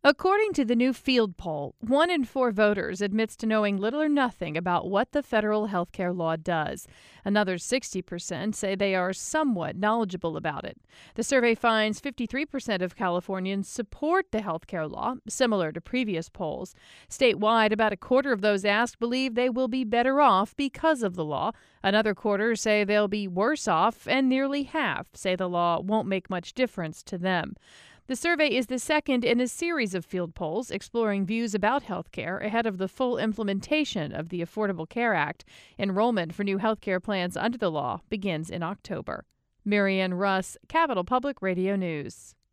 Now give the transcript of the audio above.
According to the new field poll, 1 in 4 voters admits to knowing little or nothing about what the federal health care law does. Another 60% say they are somewhat knowledgeable about it. The survey finds 53% of Californians support the health care law, similar to previous polls. Statewide, about a quarter of those asked believe they will be better off because of the law. Another quarter say they'll be worse off, and nearly half say the law won't make much difference to them. The survey is the second in a series of field polls exploring views about health care ahead of the full implementation of the Affordable Care Act. Enrollment for new health care plans under the law begins in October. Marianne Russ, Capital Public Radio News.